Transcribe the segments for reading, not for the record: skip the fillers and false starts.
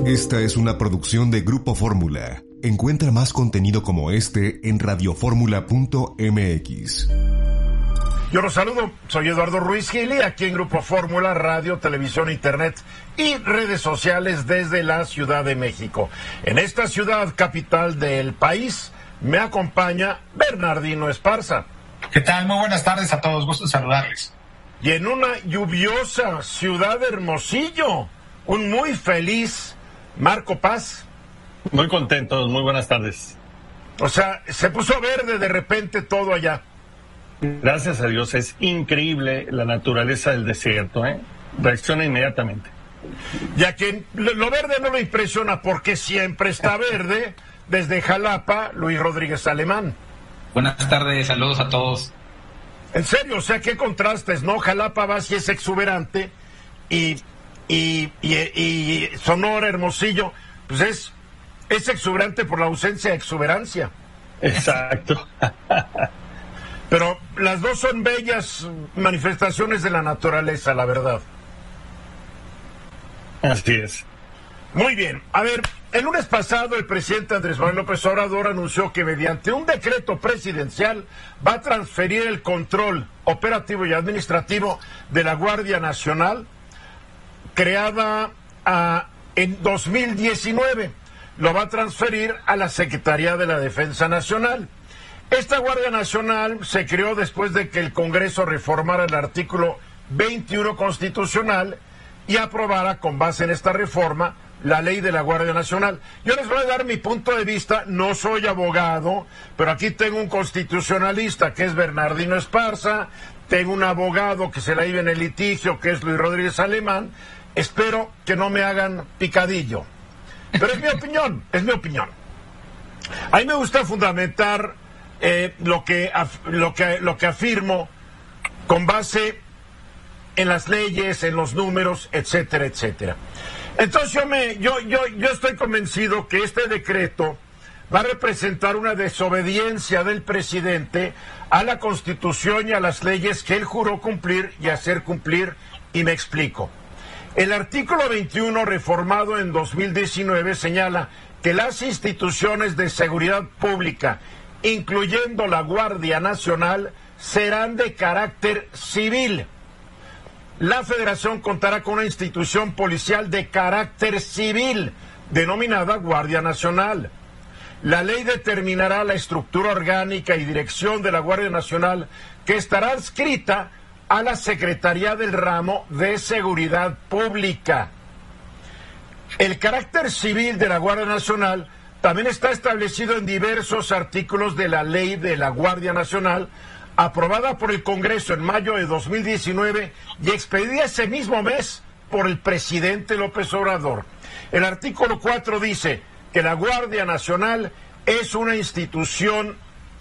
Esta es una producción de Grupo Fórmula. Encuentra más contenido como este en radioformula.mx. Yo los saludo, soy Eduardo Ruiz Gili, aquí en Grupo Fórmula, radio, televisión, internet y redes sociales desde la Ciudad de México. En esta ciudad capital del país me acompaña Bernardino Esparza. ¿Qué tal? Muy buenas tardes a todos, gusto saludarles. Y en una lluviosa ciudad de Hermosillo, un muy feliz Marco Paz. Muy contentos, muy buenas tardes. O sea, se puso verde de repente todo allá. Gracias a Dios, es increíble la naturaleza del desierto, reacciona inmediatamente. Y a quien lo verde no lo impresiona porque siempre está verde, desde Jalapa, Luis Rodríguez Alemán. Buenas tardes, saludos a todos. En serio, o sea, qué contrastes, ¿no? Jalapa va si es exuberante y Sonora, Hermosillo, pues es exuberante por la ausencia de exuberancia. Exacto. Pero las dos son bellas manifestaciones de la naturaleza, la verdad. Así es. Muy bien. A ver, el lunes pasado el presidente Andrés Manuel López Obrador anunció que mediante un decreto presidencial va a transferir el control operativo y administrativo de la Guardia Nacional, creada en 2019. Lo va a transferir a la Secretaría de la Defensa Nacional. Esta Guardia Nacional se creó después de que el Congreso reformara el artículo 21 constitucional y aprobara con base en esta reforma la ley de la Guardia Nacional. Yo les voy a dar mi punto de vista, no soy abogado, pero aquí tengo un constitucionalista que es Bernardino Esparza, tengo un abogado que se la iba en el litigio que es Luis Rodríguez Alemán. Espero que no me hagan picadillo, pero es mi opinión, es mi opinión. A mí me gusta fundamentar lo que afirmo con base en las leyes, en los números, etcétera, etcétera. Entonces yo estoy convencido que este decreto va a representar una desobediencia del presidente a la Constitución y a las leyes que él juró cumplir y hacer cumplir, y me explico. El artículo 21, reformado en 2019, señala que las instituciones de seguridad pública, incluyendo la Guardia Nacional, serán de carácter civil. La Federación contará con una institución policial de carácter civil, denominada Guardia Nacional. La ley determinará la estructura orgánica y dirección de la Guardia Nacional, que estará adscrita a la Secretaría del Ramo de Seguridad Pública. El carácter civil de la Guardia Nacional también está establecido en diversos artículos de la ley de la Guardia Nacional, aprobada por el Congreso en mayo de 2019 y expedida ese mismo mes por el presidente López Obrador. El artículo 4 dice que la Guardia Nacional es una institución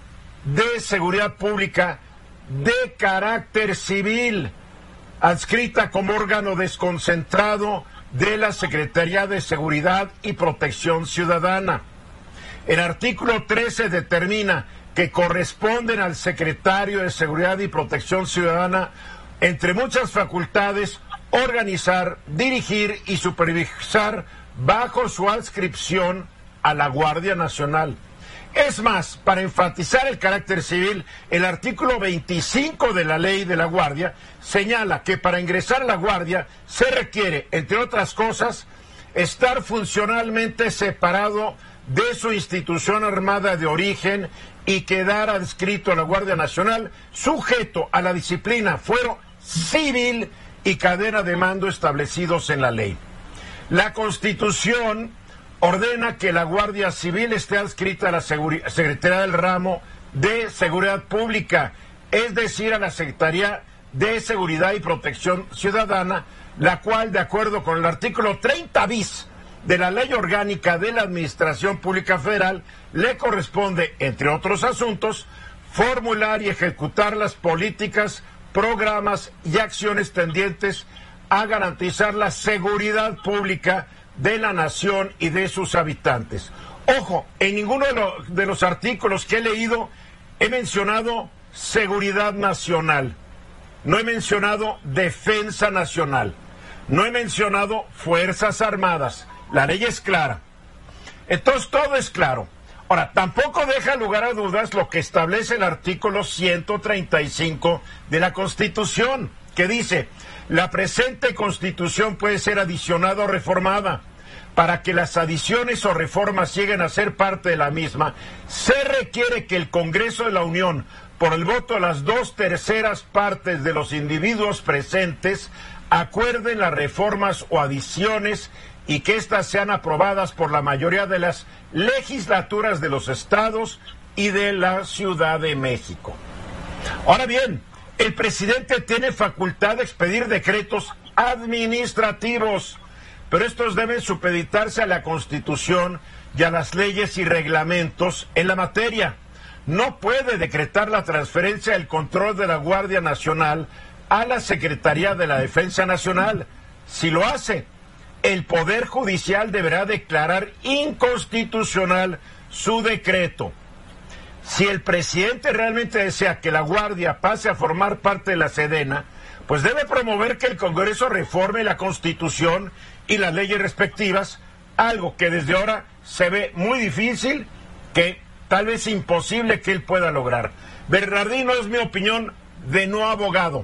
de seguridad pública de carácter civil, adscrita como órgano desconcentrado de la Secretaría de Seguridad y Protección Ciudadana. El artículo 13 determina que corresponden al secretario de Seguridad y Protección Ciudadana, entre muchas facultades, organizar, dirigir y supervisar bajo su adscripción a la Guardia Nacional. Es más, para enfatizar el carácter civil, el artículo 25 de la ley de la Guardia señala que para ingresar a la Guardia se requiere, entre otras cosas, estar funcionalmente separado de su institución armada de origen y quedar adscrito a la Guardia Nacional, sujeto a la disciplina, fuero civil y cadena de mando establecidos en la ley. La Constitución ordena que la Guardia Civil esté adscrita a la Secretaría del Ramo de Seguridad Pública, es decir, a la Secretaría de Seguridad y Protección Ciudadana, la cual, de acuerdo con el artículo 30 bis de la Ley Orgánica de la Administración Pública Federal, le corresponde, entre otros asuntos, formular y ejecutar las políticas, programas y acciones tendientes a garantizar la seguridad pública de la nación y de sus habitantes. Ojo, en ninguno de los artículos que he leído he mencionado seguridad nacional, no he mencionado defensa nacional, no he mencionado fuerzas armadas, La ley es clara. Entonces todo es claro. Ahora, tampoco deja lugar a dudas lo que establece el artículo 135 de la Constitución, que dice: la presente Constitución puede ser adicionada o reformada. Para que las adiciones o reformas lleguen a ser parte de la misma, se requiere que el Congreso de la Unión, por el voto de las 2/3 partes de los individuos presentes, acuerden las reformas o adiciones y que éstas sean aprobadas por la mayoría de las legislaturas de los estados y de la Ciudad de México. Ahora bien, el presidente tiene facultad de expedir decretos administrativos, pero estos deben supeditarse a la Constitución y a las leyes y reglamentos en la materia. No puede decretar la transferencia del control de la Guardia Nacional a la Secretaría de la Defensa Nacional. Si lo hace, el Poder Judicial deberá declarar inconstitucional su decreto. Si el presidente realmente desea que la Guardia pase a formar parte de la Sedena, pues debe promover que el Congreso reforme la Constitución y las leyes respectivas, algo que desde ahora se ve muy difícil, que tal vez imposible que él pueda lograr. Bernardino, es mi opinión de no abogado.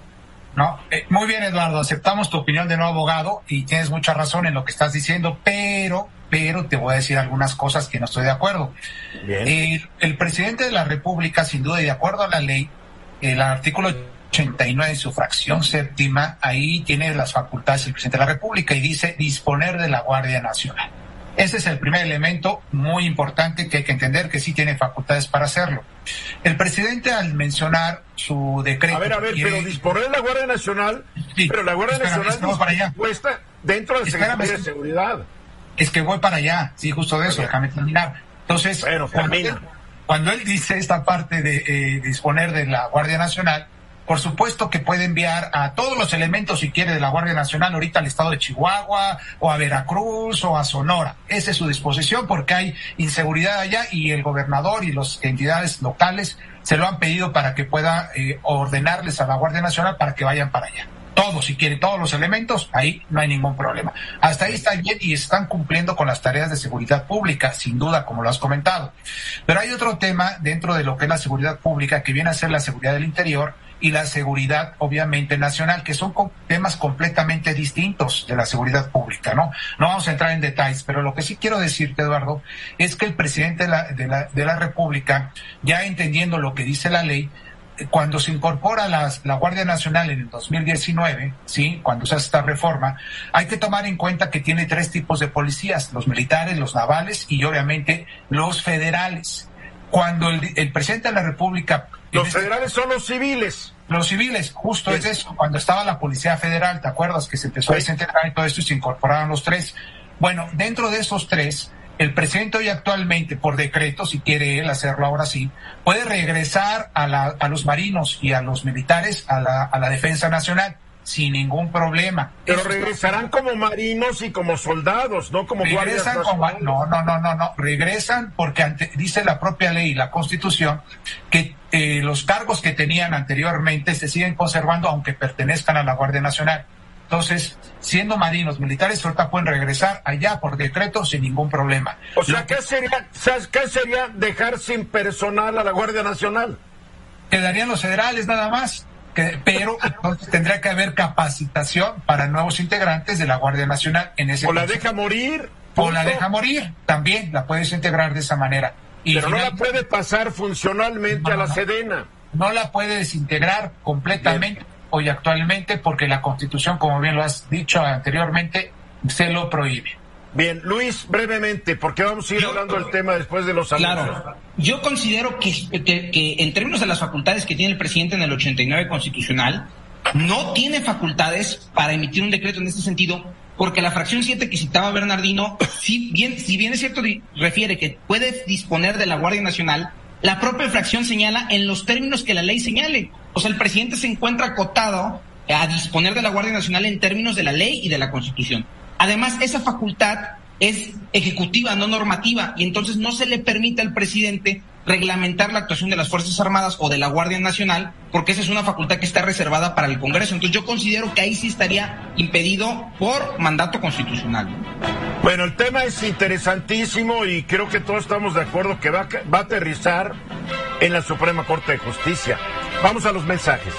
No, muy bien, Eduardo, aceptamos tu opinión de no abogado y tienes mucha razón en lo que estás diciendo, pero te voy a decir algunas cosas que no estoy de acuerdo. Bien. El presidente de la República, sin duda, y de acuerdo a la ley, el artículo 89 en su fracción séptima, ahí tiene las facultades del presidente de la República y dice disponer de la Guardia Nacional. Ese es el primer elemento muy importante que hay que entender, que sí tiene facultades para hacerlo. El presidente, al mencionar su decreto... A ver, pero disponer de la Guardia Nacional, sí, pero la Guardia Nacional dispuesta dentro de la Secretaría de Seguridad. Es que voy para allá, sí, justo de eso, déjame terminar. Entonces, bueno, cuando él dice esta parte de disponer de la Guardia Nacional, por supuesto que puede enviar a todos los elementos, si quiere, de la Guardia Nacional ahorita al estado de Chihuahua, o a Veracruz, o a Sonora. Esa es su disposición, porque hay inseguridad allá y el gobernador y las entidades locales se lo han pedido para que pueda ordenarles a la Guardia Nacional para que vayan para allá. Todos, si quieren, todos los elementos, ahí no hay ningún problema. Hasta ahí está bien y están cumpliendo con las tareas de seguridad pública, sin duda, como lo has comentado. Pero hay otro tema dentro de lo que es la seguridad pública, que viene a ser la seguridad del interior y la seguridad, obviamente, nacional, que son temas completamente distintos de la seguridad pública, ¿no? No vamos a entrar en detalles, pero lo que sí quiero decirte, Eduardo, es que el presidente de la República, ya entendiendo lo que dice la ley, cuando se incorpora la Guardia Nacional en el 2019, ¿sí? Cuando se hace esta reforma, hay que tomar en cuenta que tiene 3 tipos de policías: los militares, los navales y obviamente los federales. Cuando el presidente de la República... Los federales son los civiles. Los civiles, justo es eso. Cuando estaba la Policía Federal, ¿te acuerdas que se empezó a desintegrar y todo esto y se incorporaron los 3? Bueno, dentro de esos 3... el presidente hoy actualmente, por decreto, si quiere él hacerlo ahora sí, puede regresar a los marinos y a los militares a la Defensa Nacional sin ningún problema. Pero regresarán como marinos y como soldados, no como guardias nacionales. No. Regresan porque dice la propia ley y la Constitución que los cargos que tenían anteriormente se siguen conservando aunque pertenezcan a la Guardia Nacional. Entonces, siendo marinos, militares, ahorita pueden regresar allá por decreto sin ningún problema. O sea, ¿qué sería dejar sin personal a la Guardia Nacional? Quedarían los federales nada más, pero entonces tendría que haber capacitación para nuevos integrantes de la Guardia Nacional en ese O la deja morir. O la deja morir, también la puedes integrar de esa manera. Pero no la puede pasar funcionalmente a la Sedena. No la puede desintegrar completamente. Bien. Hoy actualmente, porque la Constitución, como bien lo has dicho anteriormente, se lo prohíbe. Bien, Luis, brevemente, porque vamos a ir hablando del tema después de los anuncios. Claro, yo considero que en términos de las facultades que tiene el presidente en el 89 constitucional, no tiene facultades para emitir un decreto en este sentido, porque la fracción 7 que citaba Bernardino, si bien es cierto, refiere que puede disponer de la Guardia Nacional, la propia fracción señala en los términos que la ley señale. O sea, el presidente se encuentra acotado a disponer de la Guardia Nacional en términos de la ley y de la Constitución. Además, esa facultad es ejecutiva, no normativa, y entonces no se le permite al presidente reglamentar la actuación de las Fuerzas Armadas o de la Guardia Nacional, porque esa es una facultad que está reservada para el Congreso. Entonces yo considero que ahí sí estaría impedido por mandato constitucional. Bueno, el tema es interesantísimo y creo que todos estamos de acuerdo que va a aterrizar en la Suprema Corte de Justicia. Vamos a los mensajes.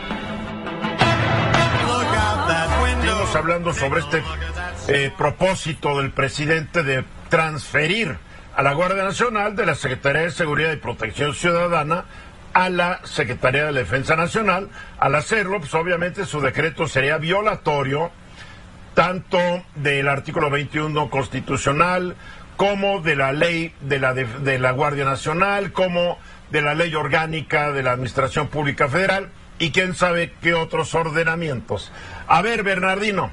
Estamos hablando sobre este propósito del presidente de transferir a la Guardia Nacional de la Secretaría de Seguridad y Protección Ciudadana a la Secretaría de Defensa Nacional. Al hacerlo, pues obviamente su decreto sería violatorio tanto del artículo 21 constitucional como de la ley de la Guardia Nacional, como de la ley orgánica de la Administración Pública Federal y quién sabe qué otros ordenamientos. A ver, Bernardino.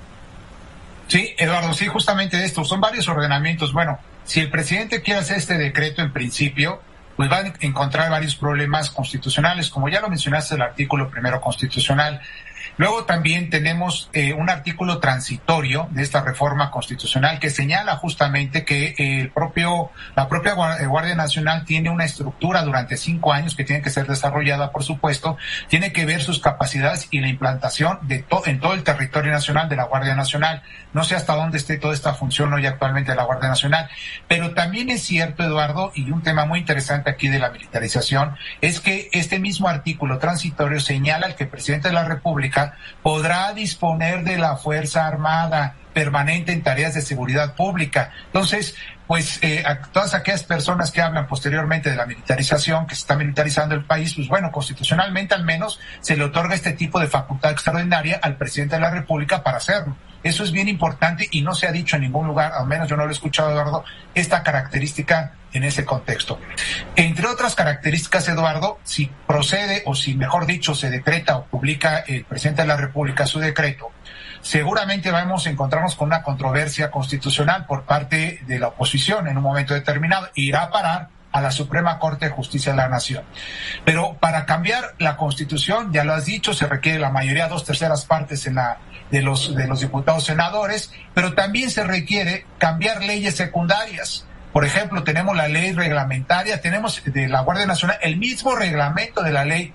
Sí, Eduardo, sí, justamente esto. Son varios ordenamientos. Bueno, si el presidente quiere hacer este decreto en principio, pues va a encontrar varios problemas constitucionales, como ya lo mencionaste, el artículo primero constitucional. Luego también tenemos un artículo transitorio de esta reforma constitucional que señala justamente que la propia Guardia Nacional tiene una estructura durante 5 años que tiene que ser desarrollada, por supuesto, tiene que ver sus capacidades y la implantación en todo el territorio nacional de la Guardia Nacional. No sé hasta dónde esté toda esta función hoy actualmente de la Guardia Nacional, pero también es cierto, Eduardo, y un tema muy interesante aquí de la militarización, es que este mismo artículo transitorio señala que el presidente de la República podrá disponer de la Fuerza Armada permanente en tareas de seguridad pública. Entonces, pues a todas aquellas personas que hablan posteriormente de la militarización, que se está militarizando el país, pues bueno, constitucionalmente al menos se le otorga este tipo de facultad extraordinaria al presidente de la República para hacerlo. Eso es bien importante y no se ha dicho en ningún lugar, al menos yo no lo he escuchado, Eduardo, esta característica en ese contexto. Entre otras características, Eduardo, si procede o si mejor dicho se decreta o publica el presidente de la República su decreto, seguramente vamos a encontrarnos con una controversia constitucional por parte de la oposición en un momento determinado. Irá a parar a la Suprema Corte de Justicia de la Nación. Pero para cambiar la Constitución, ya lo has dicho, se requiere la mayoría, 2/3 partes de los diputados senadores, pero también se requiere cambiar leyes secundarias. Por ejemplo, tenemos la ley reglamentaria, tenemos de la Guardia Nacional el mismo reglamento de la ley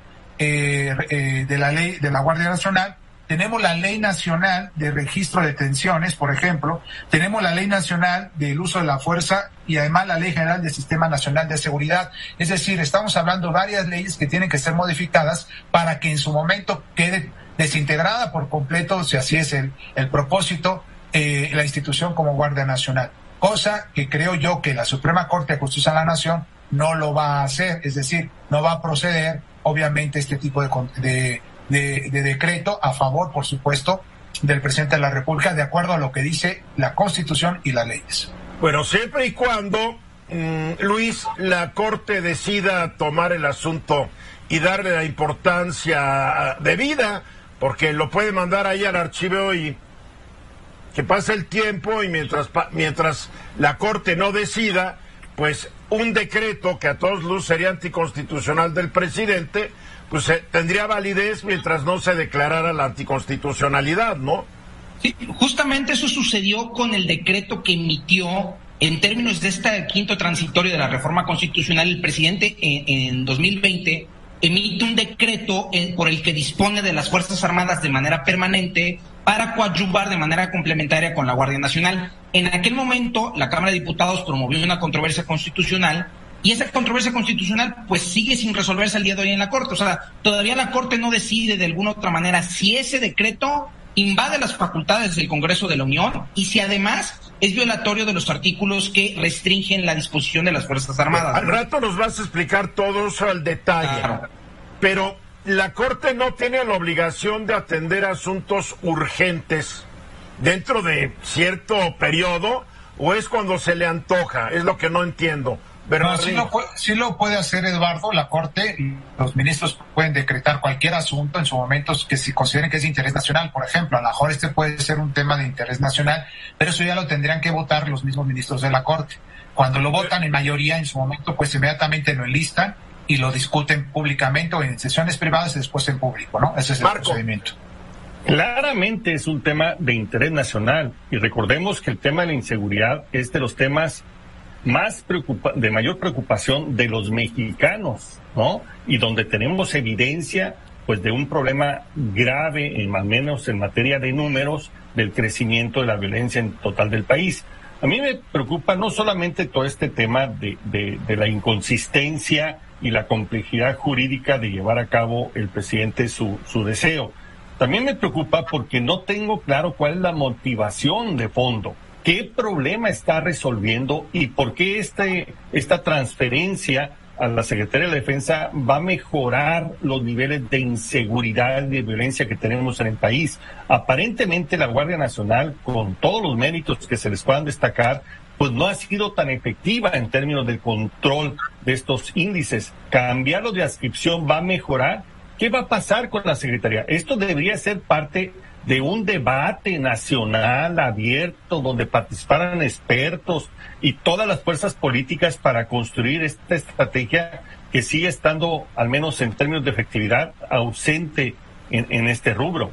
de la Guardia Nacional. Tenemos la Ley Nacional de Registro de Detenciones, por ejemplo. Tenemos la Ley Nacional del Uso de la Fuerza y además la Ley General del Sistema Nacional de Seguridad. Es decir, estamos hablando de varias leyes que tienen que ser modificadas para que en su momento quede desintegrada por completo, si así es el propósito, la institución como Guardia Nacional. Cosa que creo yo que la Suprema Corte de Justicia de la Nación no lo va a hacer. Es decir, no va a proceder, obviamente, este tipo de decreto a favor, por supuesto, del presidente de la República, de acuerdo a lo que dice la Constitución y las leyes. Bueno, siempre y cuando, Luis, la Corte decida tomar el asunto y darle la importancia debida, porque lo puede mandar ahí al archivo y que pase el tiempo y mientras la Corte no decida, pues un decreto que a todos luces sería anticonstitucional del presidente, pues tendría validez mientras no se declarara la anticonstitucionalidad, ¿no? Sí, justamente eso sucedió con el decreto que emitió en términos de este quinto transitorio de la reforma constitucional. El presidente en 2020 emite un decreto por el que dispone de las Fuerzas Armadas de manera permanente para coadyuvar de manera complementaria con la Guardia Nacional. En aquel momento, la Cámara de Diputados promovió una controversia constitucional y esa controversia constitucional pues sigue sin resolverse al día de hoy en la Corte. O sea, todavía la Corte no decide de alguna otra manera si ese decreto invade las facultades del Congreso de la Unión y si además es violatorio de los artículos que restringen la disposición de las Fuerzas Armadas. Al rato nos vas a explicar todo eso al detalle. Claro. Pero la Corte no tiene la obligación de atender asuntos urgentes dentro de cierto periodo, o es cuando se le antoja, es lo que no entiendo. No, sí lo puede hacer, Eduardo. La Corte, los ministros pueden decretar cualquier asunto en su momento que si consideren que es de interés nacional. Por ejemplo, a lo mejor este puede ser un tema de interés nacional, pero eso ya lo tendrían que votar los mismos ministros de la Corte. Cuando lo votan en mayoría en su momento, pues inmediatamente lo enlistan y lo discuten públicamente o en sesiones privadas y después en público, ¿no? Ese es el procedimiento. Claramente es un tema de interés nacional y recordemos que el tema de la inseguridad es de los temas de mayor preocupación de los mexicanos, ¿no? Y donde tenemos evidencia pues de un problema grave, al menos en materia de números, del crecimiento de la violencia en total del país. A mí me preocupa no solamente todo este tema de la inconsistencia y la complejidad jurídica de llevar a cabo el presidente su deseo. También me preocupa porque no tengo claro cuál es la motivación de fondo, qué problema está resolviendo y por qué esta transferencia a la Secretaría de Defensa va a mejorar los niveles de inseguridad y de violencia que tenemos en el país. Aparentemente la Guardia Nacional, con todos los méritos que se les puedan destacar, pues no ha sido tan efectiva en términos del control de estos índices. ¿Cambiarlo de adscripción va a mejorar? ¿Qué va a pasar con la Secretaría? Esto debería ser parte de un debate nacional abierto donde participaran expertos y todas las fuerzas políticas para construir esta estrategia que sigue estando, al menos en términos de efectividad, ausente en este rubro.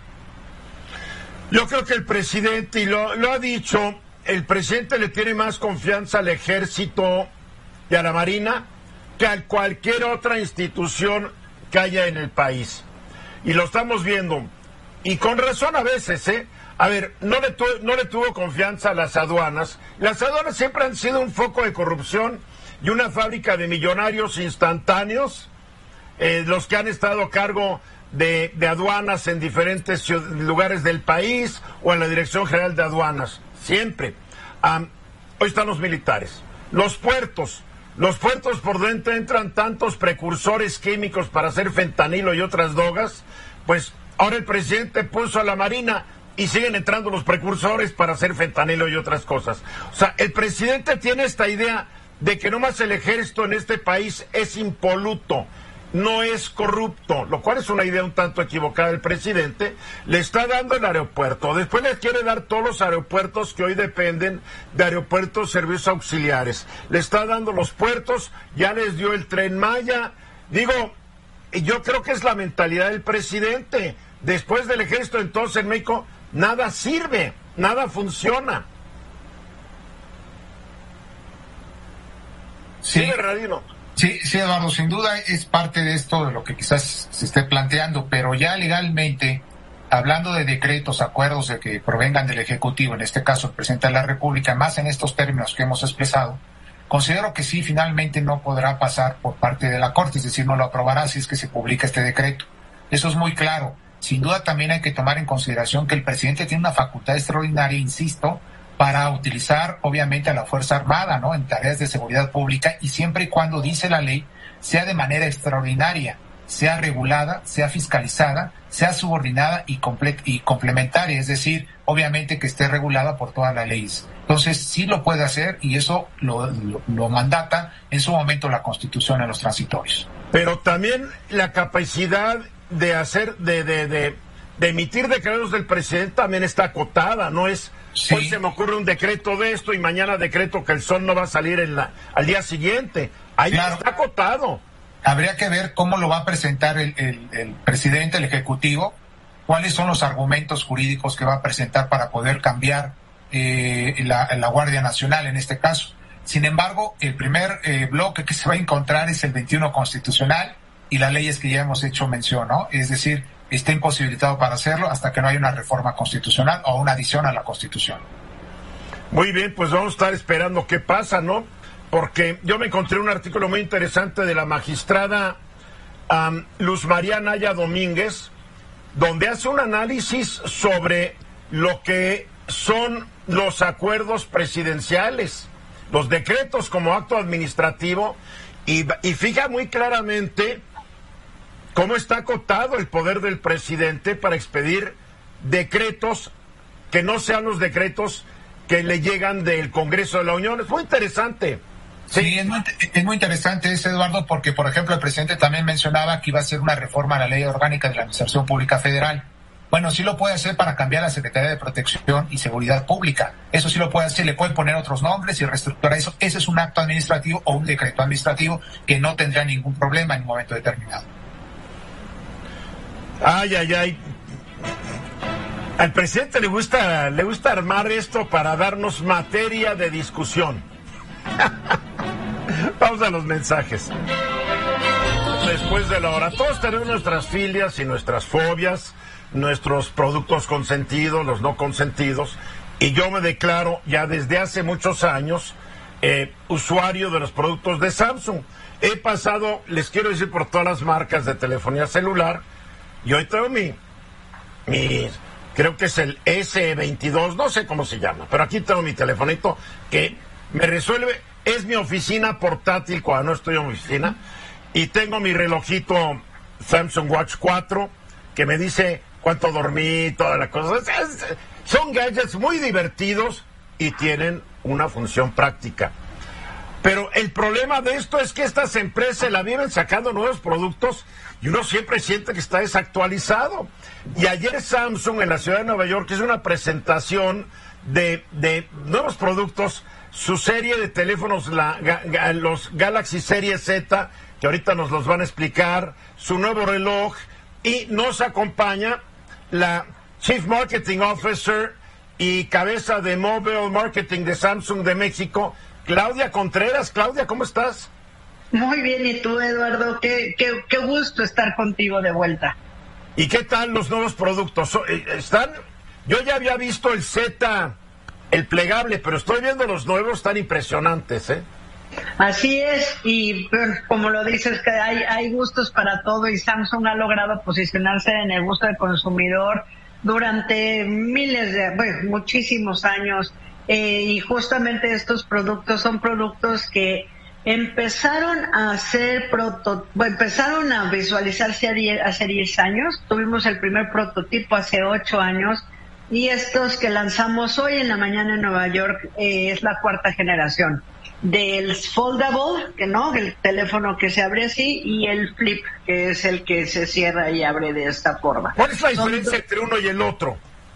Yo creo que el presidente, y lo ha dicho, el presidente le tiene más confianza al ejército y a la marina que a cualquier otra institución que haya en el país. Y lo estamos viendo. Y con razón a veces, ¿eh? A ver, no le tuvo confianza a las aduanas. Las aduanas siempre han sido un foco de corrupción y una fábrica de millonarios instantáneos, los que han estado a cargo de aduanas en diferentes lugares del país o en la Dirección General de Aduanas, siempre. Hoy están los militares. Los puertos por dentro entran tantos precursores químicos para hacer fentanilo y otras drogas, pues ahora el presidente puso a la Marina y siguen entrando los precursores para hacer fentanilo y otras cosas. O sea, el presidente tiene esta idea de que nomás el ejército en este país es impoluto, no es corrupto, lo cual es una idea un tanto equivocada del presidente. Le está dando el aeropuerto, después le quiere dar todos los aeropuertos que hoy dependen de aeropuertos servicios auxiliares. Le está dando los puertos, ya les dio el Tren Maya. Digo, yo creo que es la mentalidad del presidente. Después del ejército, entonces en México nada sirve, nada funciona. Sí, Bernardino. Sí, Eduardo, sin duda es parte de esto de lo que quizás se esté planteando, pero ya legalmente, hablando de decretos, acuerdos de que provengan del Ejecutivo, en este caso el presidente de la República, más en estos términos que hemos expresado, considero que sí, finalmente no podrá pasar por parte de la Corte, es decir, no lo aprobará si es que se publica este decreto. Eso es muy claro. Sin duda también hay que tomar en consideración que el presidente tiene una facultad extraordinaria, insisto, para utilizar obviamente a la Fuerza Armada, ¿no?, en tareas de seguridad pública, y siempre y cuando dice la ley sea de manera extraordinaria, sea regulada, sea fiscalizada, sea subordinada y complementaria, es decir, obviamente que esté regulada por todas las leyes. Entonces sí lo puede hacer y eso lo mandata en su momento la Constitución en los transitorios. Pero también la capacidad de hacer, de emitir decretos del presidente también está acotada, no es... Sí. Hoy se me ocurre un decreto de esto y mañana decreto que el sol no va a salir al día siguiente. Ahí claro, está acotado. Habría que ver cómo lo va a presentar el presidente, el Ejecutivo, cuáles son los argumentos jurídicos que va a presentar para poder cambiar la Guardia Nacional en este caso. Sin embargo, el primer bloque que se va a encontrar es el 21 constitucional y las leyes que ya hemos hecho mención, ¿no? Es decir, está imposibilitado para hacerlo hasta que no haya una reforma constitucional o una adición a la Constitución. Muy bien, pues vamos a estar esperando qué pasa, ¿no? Porque yo me encontré un artículo muy interesante de la magistrada Luz María Naya Domínguez, donde hace un análisis sobre lo que son los acuerdos presidenciales, los decretos como acto administrativo, y fija muy claramente cómo está acotado el poder del presidente para expedir decretos que no sean los decretos que le llegan del Congreso de la Unión. Es muy interesante. Sí, es muy interesante eso, Eduardo, porque, por ejemplo, el presidente también mencionaba que iba a hacer una reforma a la Ley Orgánica de la Administración Pública Federal. Bueno, sí lo puede hacer para cambiar la Secretaría de Protección y Seguridad Pública. Eso sí lo puede hacer, le pueden poner otros nombres y reestructurar eso. Ese es un acto administrativo o un decreto administrativo que no tendrá ningún problema en un momento determinado. Ay. Al presidente le gusta armar esto para darnos materia de discusión. Vamos a los mensajes. después de la hora. Todos tenemos nuestras filias y nuestras fobias, nuestros productos consentidos, los no consentidos, y yo me declaro ya desde hace muchos años usuario de los productos de Samsung. He pasado, les quiero decir, por todas las marcas de telefonía celular, y hoy tengo mi creo que es el S22, no sé cómo se llama, pero aquí tengo mi telefonito que me resuelve, es mi oficina portátil cuando no estoy en mi oficina, y tengo mi relojito Samsung Watch 4 que me dice cuánto dormí, toda la cosa. Son gadgets muy divertidos y tienen una función práctica. Pero el problema de esto es que estas empresas la vienen sacando nuevos productos y uno siempre siente que está desactualizado. Y ayer Samsung en la ciudad de Nueva York hizo una presentación de nuevos productos, su serie de teléfonos, los Galaxy Serie Z, que ahorita nos los van a explicar, su nuevo reloj, y nos acompaña la Chief Marketing Officer y cabeza de Mobile Marketing de Samsung de México, Claudia Contreras. Claudia, ¿cómo estás? Muy bien, ¿y tú, Eduardo? Qué gusto estar contigo de vuelta. ¿Y qué tal los nuevos productos? ¿Están? Yo ya había visto el Z, el plegable, pero estoy viendo los nuevos tan impresionantes, ¿eh? Así es, y como lo dices, que hay gustos para todo, y Samsung ha logrado posicionarse en el gusto del consumidor durante muchísimos años, y justamente estos productos son productos que empezaron a visualizarse hace 10 años. Tuvimos el primer prototipo hace 8 años, y estos que lanzamos hoy en la mañana en Nueva York es la 4ª generación del foldable, el teléfono que se abre así, y el flip, que es el que se cierra y abre de esta forma. ¿Cuál es la diferencia entre uno y el otro?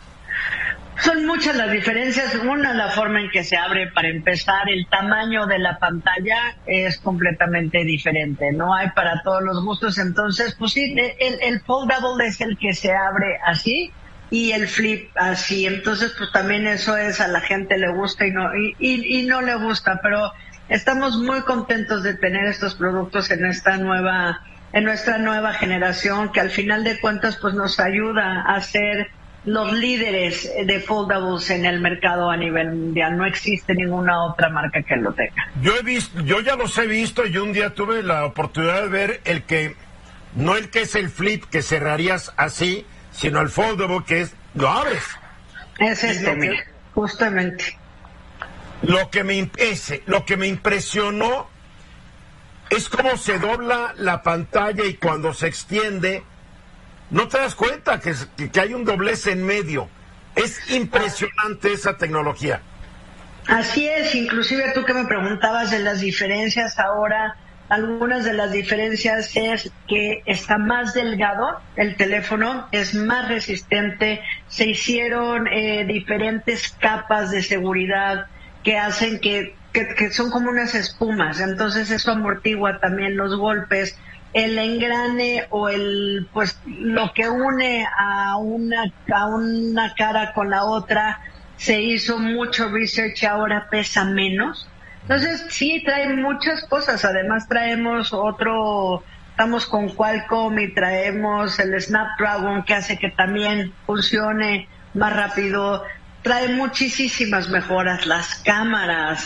Son muchas las diferencias. Una, la forma en que se abre, para empezar. El tamaño de la pantalla es completamente diferente, no hay para todos los gustos. Entonces, pues sí, el foldable es el que se abre así, y el flip así. Entonces, pues también eso es, a la gente le gusta y no le gusta, pero estamos muy contentos de tener estos productos en nuestra nueva generación, que al final de cuentas pues nos ayuda a ser los líderes de foldables en el mercado a nivel mundial. No existe ninguna otra marca que lo tenga. Yo ya los he visto, y un día tuve la oportunidad de ver no el que es el flip, que cerrarías así, sino el foldable, que lo abres. Es mira, justamente. Lo que me impresionó es cómo se dobla la pantalla, y cuando se extiende no te das cuenta que hay un doblez en medio. Es impresionante esa tecnología. Así es, inclusive tú que me preguntabas de las diferencias ahora, algunas de las diferencias es que está más delgado el teléfono, es más resistente, se hicieron diferentes capas de seguridad que hacen que son como unas espumas, entonces eso amortigua también los golpes. El engrane o lo que une a una cara con la otra, se hizo mucho research y ahora pesa menos. Entonces sí, trae muchas cosas. Además estamos con Qualcomm y traemos el Snapdragon, que hace que también funcione más rápido. Trae muchísimas mejoras, las cámaras,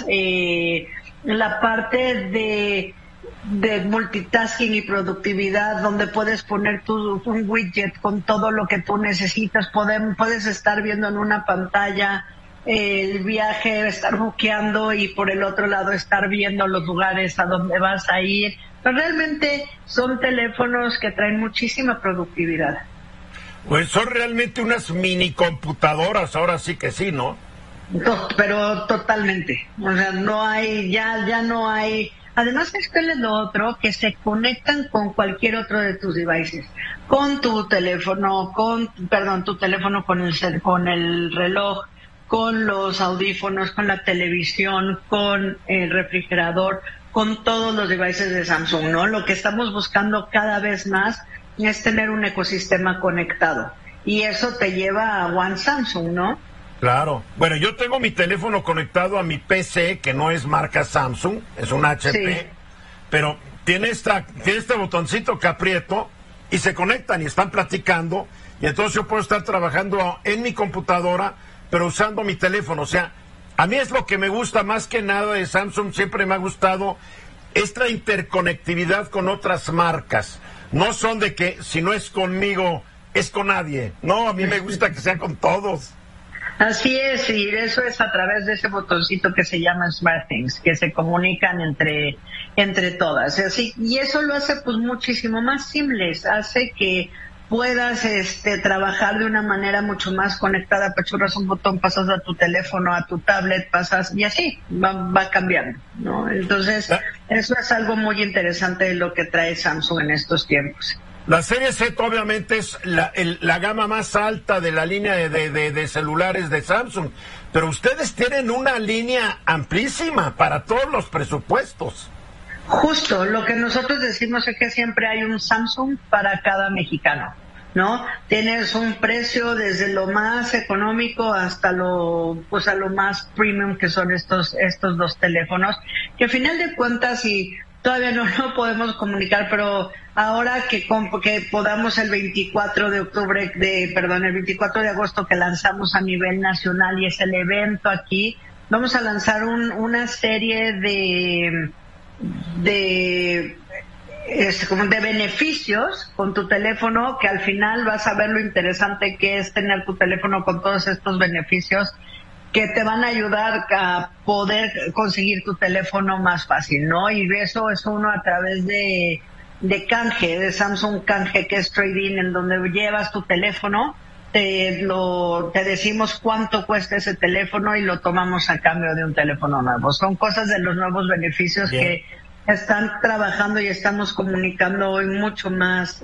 la parte de multitasking y productividad, donde puedes poner un widget con todo lo que tú necesitas. Puedes estar viendo en una pantalla el viaje, estar buqueando, y por el otro lado estar viendo los lugares a donde vas a ir. Pero realmente son teléfonos que traen muchísima productividad. Pues son realmente unas mini computadoras, ahora sí que sí, ¿no? Pero totalmente. O sea, no hay, ya no hay. Además, es que es lo otro, que se conectan con cualquier otro de tus devices. Con tu teléfono, tu teléfono con el reloj, con los audífonos, con la televisión, con el refrigerador, con todos los devices de Samsung, ¿no? Lo que estamos buscando cada vez más es tener un ecosistema conectado. Y eso te lleva a One Samsung, ¿no? Claro. Bueno, yo tengo mi teléfono conectado a mi PC, que no es marca Samsung, es un HP, sí. Pero tiene este botoncito que aprieto y se conectan y están platicando, y entonces yo puedo estar trabajando en mi computadora, pero usando mi teléfono. O sea, a mí es lo que me gusta más que nada de Samsung, siempre me ha gustado esta interconectividad con otras marcas. No son de que si no es conmigo, es con nadie. No, a mí me gusta que sea con todos. Así es, y eso es a través de ese botoncito que se llama SmartThings, que se comunican entre todas. Así, y eso lo hace pues muchísimo más simple, hace que puedas trabajar de una manera mucho más conectada. Apachurras un botón, pasas a tu teléfono, a tu tablet, pasas, y así va cambiando, ¿no? Entonces, eso es algo muy interesante de lo que trae Samsung en estos tiempos. La serie Z obviamente es la gama más alta de la línea de celulares de Samsung, pero ustedes tienen una línea amplísima para todos los presupuestos. Justo, lo que nosotros decimos es que siempre hay un Samsung para cada mexicano, ¿no? Tienes un precio desde lo más económico hasta a lo más premium, que son estos dos teléfonos, que al final de cuentas, y todavía no podemos comunicar, pero ahora que podamos el 24 de agosto que lanzamos a nivel nacional y es el evento aquí, vamos a lanzar una serie de beneficios con tu teléfono, que al final vas a ver lo interesante que es tener tu teléfono con todos estos beneficios que te van a ayudar a poder conseguir tu teléfono más fácil, ¿no? Y eso es uno a través de canje, de Samsung Canje, que es trading, en donde llevas tu teléfono, te decimos cuánto cuesta ese teléfono y lo tomamos a cambio de un teléfono nuevo. Son cosas de los nuevos beneficios que están trabajando y estamos comunicando hoy mucho más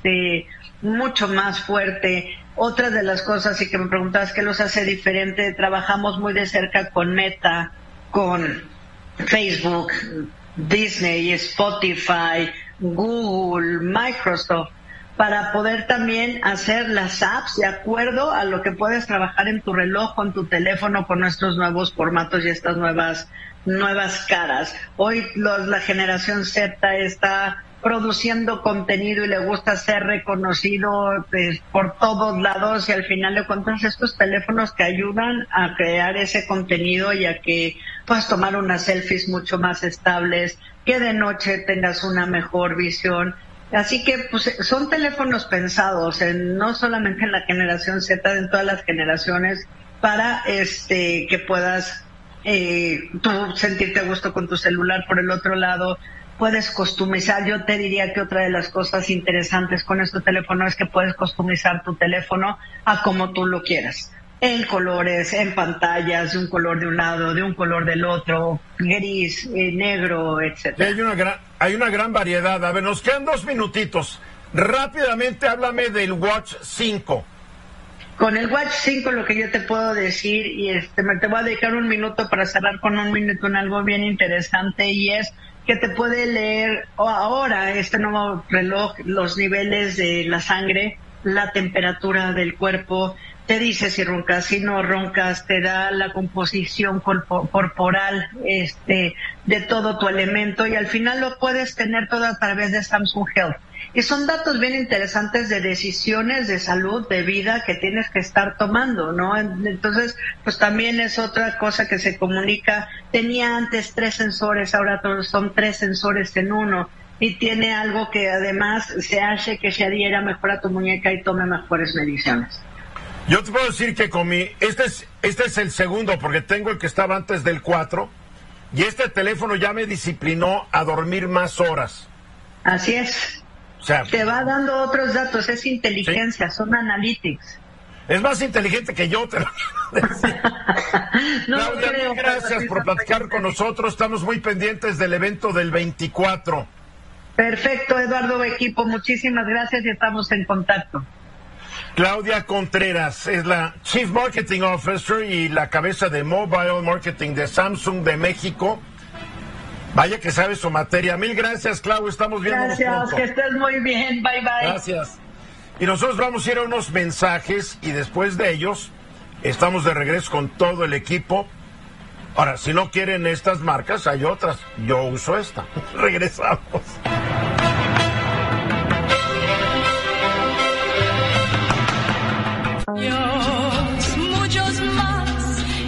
fuerte. Otra de las cosas, y que me preguntabas qué los hace diferente, trabajamos muy de cerca con Meta, con Facebook, Disney, Spotify, Google, Microsoft, para poder también hacer las apps de acuerdo a lo que puedes trabajar en tu reloj, con tu teléfono, con nuestros nuevos formatos y estas nuevas caras. Hoy la generación Z está produciendo contenido y le gusta ser reconocido por todos lados, y al final de cuentas estos teléfonos te ayudan a crear ese contenido y a que puedas tomar unas selfies mucho más estables, que de noche tengas una mejor visión. Así que pues son teléfonos pensados no solamente en la generación Z, en todas las generaciones, para que puedas tú sentirte a gusto con tu celular. Por el otro lado, puedes customizar. Yo te diría que otra de las cosas interesantes con este teléfono es que puedes customizar tu teléfono a como tú lo quieras, en colores, en pantallas, de un color de un lado, de un color del otro, gris, negro, etcétera. Hay una gran variedad. A ver, nos quedan 2 minutitos. Rápidamente háblame del Watch 5. Con el Watch 5 lo que yo te puedo decir, y te voy a dedicar un minuto para cerrar con un minuto en algo bien interesante, y es que te puede leer ahora este nuevo reloj los niveles de la sangre, la temperatura del cuerpo, te dice si roncas, si no roncas, te da la composición corporal de todo tu elemento, y al final lo puedes tener todo a través de Samsung Health. Y son datos bien interesantes de decisiones de salud, de vida que tienes que estar tomando, ¿no? Entonces, pues también es otra cosa que se comunica. Tenía antes 3 sensores, ahora todos son 3 sensores en uno. Y tiene algo que además se hace que se adhiera mejor a tu muñeca y tome mejores mediciones. Yo te puedo decir que con este es el segundo, porque tengo el que estaba antes del 4, y este teléfono ya me disciplinó a dormir más horas. Así es. O sea, te va dando otros datos, es inteligencia, ¿sí? Son analytics. Es más inteligente que yo, te lo quiero decir. No, Claudia, mil gracias por platicar con nosotros. Estamos muy pendientes del evento del 24. Perfecto, Eduardo, equipo, muchísimas gracias y estamos en contacto. Claudia Contreras es la Chief Marketing Officer y la cabeza de Mobile Marketing de Samsung de México. Vaya que sabe su materia. Mil gracias, Clau. Estamos viéndonos pronto. Gracias, que estés muy bien. Bye, bye. Gracias. Y nosotros vamos a ir a unos mensajes y después de ellos estamos de regreso con todo el equipo. Ahora, si no quieren estas marcas, hay otras. Yo uso esta. Regresamos.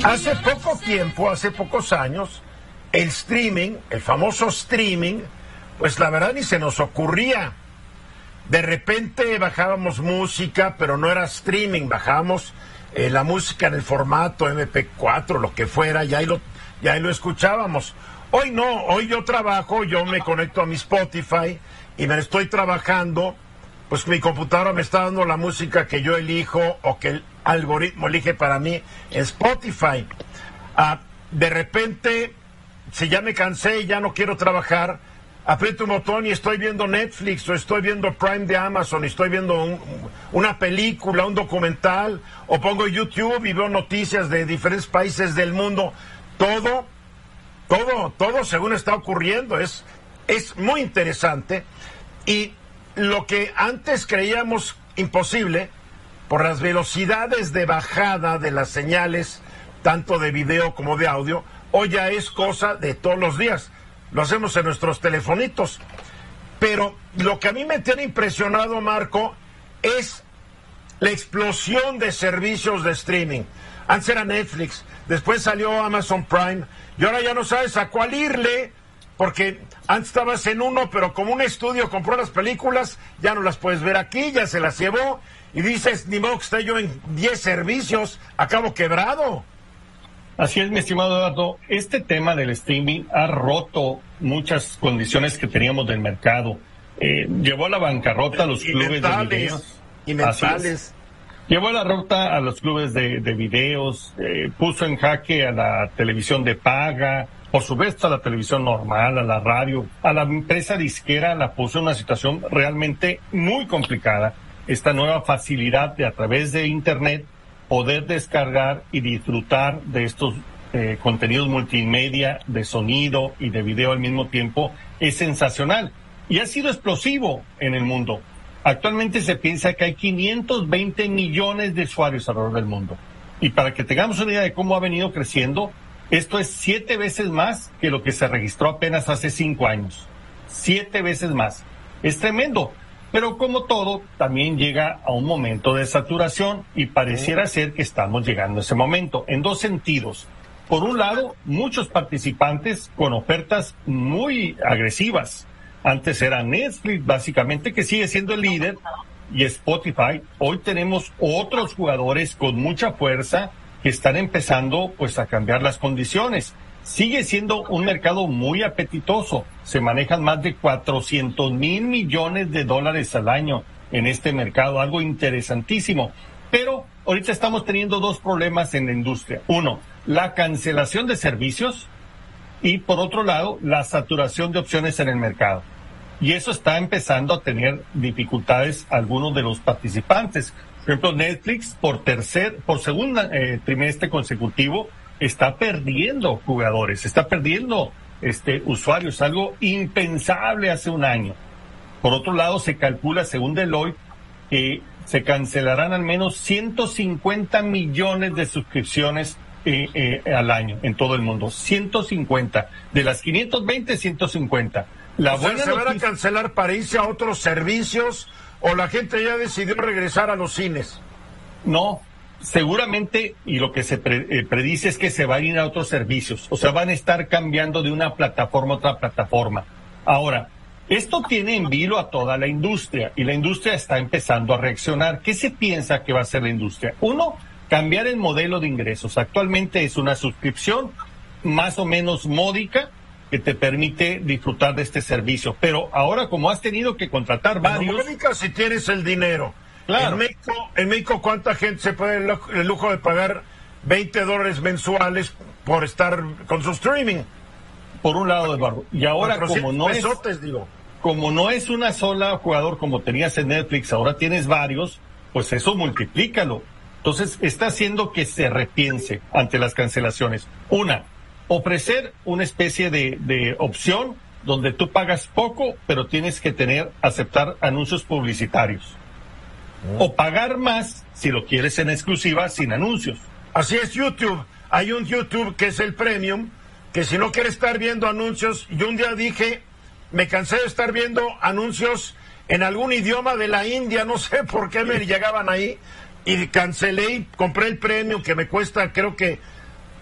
Hace poco tiempo, hace pocos años, el streaming, el famoso streaming, pues la verdad ni se nos ocurría. De repente bajábamos música, pero no era streaming, bajábamos la música en el formato MP4, lo que fuera, y ahí lo escuchábamos. Hoy no, hoy yo trabajo, yo me conecto a mi Spotify y me estoy trabajando, pues mi computadora me está dando la música que yo elijo o que el algoritmo elige para mí en Spotify. De repente, si ya me cansé y ya no quiero trabajar, aprieto un botón y estoy viendo Netflix o estoy viendo Prime de Amazon y estoy viendo una película, un documental, o pongo YouTube y veo noticias de diferentes países del mundo. Todo según está ocurriendo. Es muy interesante. Y lo que antes creíamos imposible, por las velocidades de bajada de las señales, tanto de video como de audio, hoy ya es cosa de todos los días. Lo hacemos en nuestros telefonitos. Pero lo que a mí me tiene impresionado, Marco, es la explosión de servicios de streaming. Antes era Netflix, después salió Amazon Prime, y ahora ya no sabes a cuál irle, porque antes estabas en uno, pero como un estudio compró las películas, ya no las puedes ver aquí, ya se las llevó, y dices, ni modo que esté yo en 10 servicios, acabo quebrado. Así es, mi estimado Eduardo. Este tema del streaming ha roto muchas condiciones que teníamos del mercado. Llevó a la bancarrota a los clubes de videos. Y mentales. Llevó a la ruta a los clubes de videos, puso en jaque a la televisión de paga, por supuesto a la televisión normal, a la radio, a la empresa disquera la puso en una situación realmente muy complicada. Esta nueva facilidad de a través de Internet poder descargar y disfrutar de estos contenidos multimedia, de sonido y de video al mismo tiempo, es sensacional y ha sido explosivo en el mundo. Actualmente se piensa que hay 520 millones de usuarios alrededor del mundo. Y para que tengamos una idea de cómo ha venido creciendo, esto es 7 veces más que lo que se registró apenas hace 5 años. 7 veces más. Es tremendo. Pero como todo, también llega a un momento de saturación y pareciera ser que estamos llegando a ese momento, en dos sentidos. Por un lado, muchos participantes con ofertas muy agresivas. Antes era Netflix, básicamente, que sigue siendo el líder, y Spotify. Hoy tenemos otros jugadores con mucha fuerza que están empezando pues a cambiar las condiciones. Sigue siendo un mercado muy apetitoso. Se manejan más de 400,000 millones de dólares al año en este mercado, algo interesantísimo. Pero ahorita estamos teniendo dos problemas en la industria. Uno, la cancelación de servicios y por otro lado, la saturación de opciones en el mercado. Y eso está empezando a tener dificultades algunos de los participantes. Por ejemplo, Netflix por segundo trimestre consecutivo está perdiendo jugadores, está perdiendo usuarios, algo impensable hace un año. Por otro lado, se calcula, según Deloitte, que se cancelarán al menos 150 millones de suscripciones al año en todo el mundo. 150. De las 520, 150. ¿Se van a cancelar para irse a otros servicios o la gente ya decidió regresar a los cines? No, seguramente, y lo que se predice es que se van a ir a otros servicios. O sea, van a estar cambiando de una plataforma a otra plataforma. Ahora, esto tiene en vilo a toda la industria y la industria está empezando a reaccionar. ¿Qué se piensa que va a hacer la industria? Uno, cambiar el modelo de ingresos. Actualmente es una suscripción más o menos módica que te permite disfrutar de este servicio. Pero ahora, como has tenido que contratar varios... Módica si tienes el dinero. Claro. En México, ¿cuánta gente se puede dar el lujo de pagar $20 mensuales por estar con su streaming? Por un lado, Eduardo. Y ahora, como no es una sola jugador como tenías en Netflix, ahora tienes varios, pues eso multiplícalo. Entonces, está haciendo que se repiense ante las cancelaciones. Una, ofrecer una especie de opción donde tú pagas poco, pero tienes que aceptar anuncios publicitarios. O pagar más si lo quieres en exclusiva sin anuncios. Así es YouTube. Hay un YouTube que es el Premium, que si no quieres estar viendo anuncios, yo un día dije, me cansé de estar viendo anuncios en algún idioma de la India, no sé por qué me llegaban ahí, y cancelé y compré el Premium, que me cuesta creo que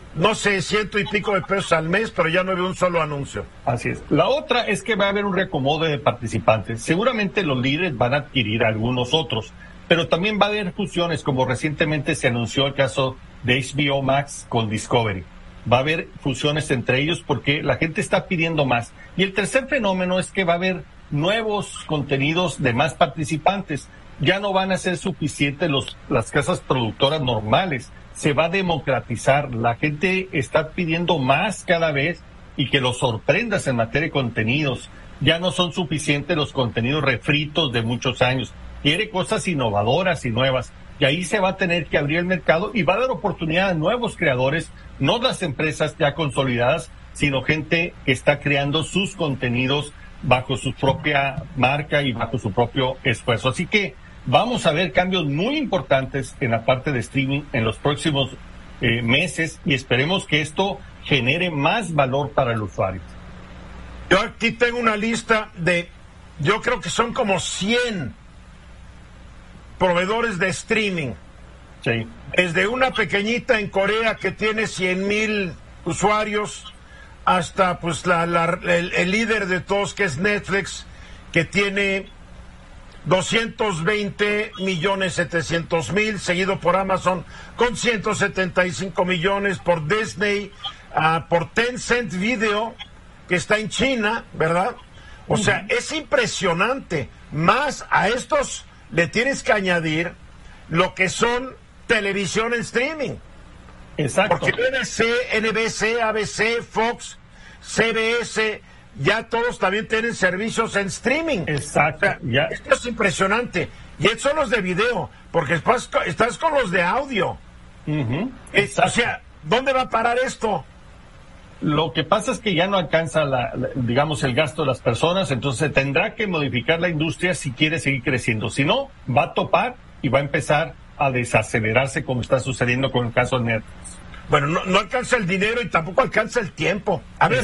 no sé, 100 y pico de pesos al mes, pero ya no veo un solo anuncio. Así es. La otra es que va a haber un reacomodo de participantes. Seguramente los líderes van a adquirir algunos otros, pero también va a haber fusiones, como recientemente se anunció el caso de HBO Max con Discovery. Va a haber fusiones entre ellos porque la gente está pidiendo más. Y el tercer fenómeno es que va a haber nuevos contenidos de más participantes. Ya no van a ser suficientes las casas productoras normales. Se va a democratizar. La gente está pidiendo más cada vez y que los sorprendas en materia de contenidos. Ya no son suficientes los contenidos refritos de muchos años. Quiere cosas innovadoras y nuevas. Y ahí se va a tener que abrir el mercado y va a dar oportunidad a nuevos creadores, no las empresas ya consolidadas, sino gente que está creando sus contenidos bajo su propia marca y bajo su propio esfuerzo. Así que vamos a ver cambios muy importantes en la parte de streaming en los próximos meses y esperemos que esto genere más valor para el usuario. Yo aquí tengo una lista yo creo que son como 100 proveedores de streaming. Sí. Desde una pequeñita en Corea que tiene 100,000 usuarios hasta pues el líder de todos, que es Netflix, que tiene 220,700,000, seguido por Amazon con 175 millones, por Disney, por Tencent Video, que está en China, ¿verdad? O sea, es impresionante. Más a estos le tienes que añadir lo que son televisión en streaming. Exacto. Porque NBC, ABC, Fox, CBS, ya todos también tienen servicios en streaming. Exacto. O sea, ya. Esto es impresionante. Y estos son los de video, porque estás con los de audio. O sea, ¿dónde va a parar esto? Lo que pasa es que ya no alcanza digamos, el gasto de las personas, entonces tendrá que modificar la industria si quiere seguir creciendo. Si no, va a topar y va a empezar a desacelerarse como está sucediendo con el caso de Netflix. Bueno, no alcanza el dinero y tampoco alcanza el tiempo. A ver,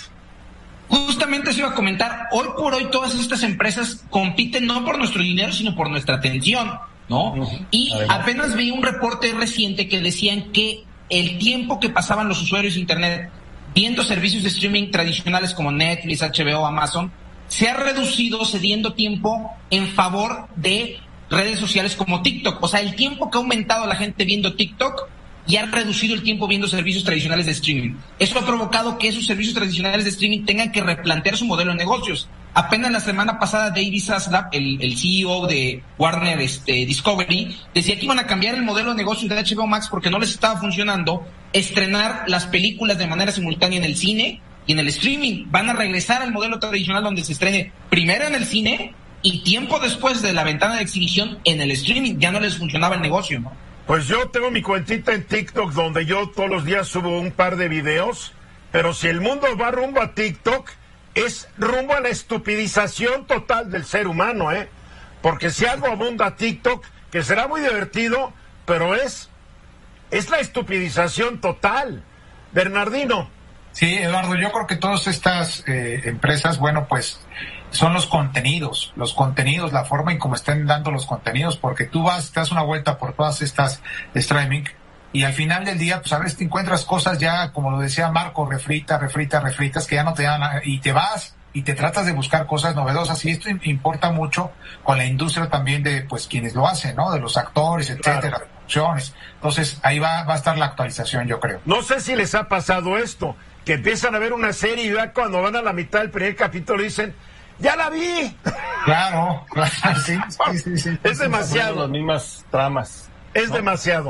justamente se iba a comentar, hoy por hoy todas estas empresas compiten no por nuestro dinero, sino por nuestra atención, ¿no? Y apenas vi un reporte reciente que decían que el tiempo que pasaban los usuarios de Internet viendo servicios de streaming tradicionales como Netflix, HBO, Amazon, se ha reducido cediendo tiempo en favor de redes sociales como TikTok. O sea, el tiempo que ha aumentado la gente viendo TikTok y ha reducido el tiempo viendo servicios tradicionales de streaming. Eso ha provocado que esos servicios tradicionales de streaming tengan que replantear su modelo de negocios. Apenas la semana pasada David Zaslav, el CEO de Warner Discovery, decía que iban a cambiar el modelo de negocios de HBO Max porque no les estaba funcionando estrenar las películas de manera simultánea en el cine y en el streaming. Van a regresar al modelo tradicional donde se estrene primero en el cine y tiempo después de la ventana de exhibición en el streaming. Ya no les funcionaba el negocio, ¿no? Pues yo tengo mi cuentita en TikTok donde yo todos los días subo un par de videos, pero si el mundo va rumbo a TikTok, es rumbo a la estupidización total del ser humano, ¿eh? Porque si algo abunda TikTok, que será muy divertido, pero es la estupidización total. Bernardino. Sí, Eduardo, yo creo que todas estas empresas, bueno, pues son los contenidos, la forma en cómo estén dando los contenidos, porque tú te das una vuelta por todas estas streaming y al final del día, pues a veces te encuentras cosas ya, como lo decía Marco, refritas, que ya no te dan, y te vas y te tratas de buscar cosas novedosas, y esto importa mucho con la industria también de, pues, quienes lo hacen, ¿no? De los actores, etcétera, producciones. Entonces, ahí va a estar la actualización, yo creo. No sé si les ha pasado esto, que empiezan a ver una serie y ya cuando van a la mitad del primer capítulo dicen, ¡ya la vi! Claro, sí. Es demasiado. Las mismas tramas. Es demasiado.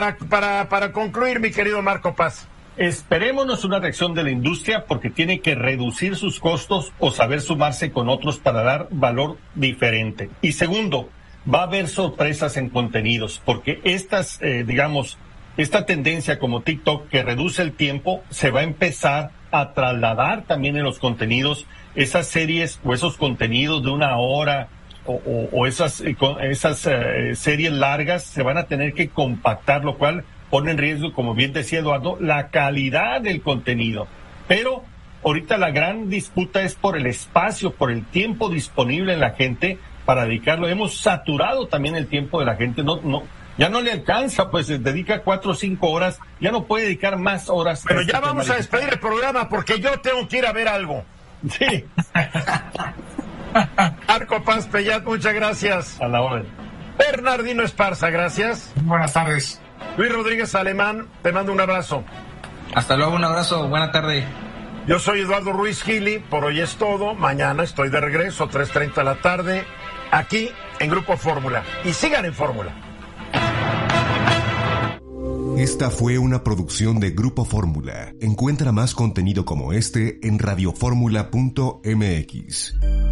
Para concluir, mi querido Marco Paz. Esperémonos una reacción de la industria porque tiene que reducir sus costos o saber sumarse con otros para dar valor diferente. Y segundo, va a haber sorpresas en contenidos porque esta tendencia como TikTok que reduce el tiempo se va a empezar a trasladar también en los contenidos. Esas series o esos contenidos de una hora o esas series largas se van a tener que compactar, lo cual pone en riesgo, como bien decía Eduardo, la calidad del contenido. Pero ahorita la gran disputa es por el espacio, por el tiempo disponible en la gente para dedicarlo. Hemos saturado también el tiempo de la gente. Ya no le alcanza, pues se dedica 4 o 5 horas, ya no puede dedicar más horas. Pero ya vamos a despedir el programa porque yo tengo que ir a ver algo. Sí. Marco Paz Pellat, muchas gracias. A la orden. Bernardino Esparza, gracias. Buenas tardes. Luis Rodríguez Alemán, te mando un abrazo. Hasta luego, un abrazo, buena tarde. Yo soy Eduardo Ruiz Gili, por hoy es todo. Mañana estoy de regreso, 3:30 de la tarde, aquí en Grupo Fórmula. Y sigan en Fórmula. Esta fue una producción de Grupo Fórmula. Encuentra más contenido como este en radioformula.mx.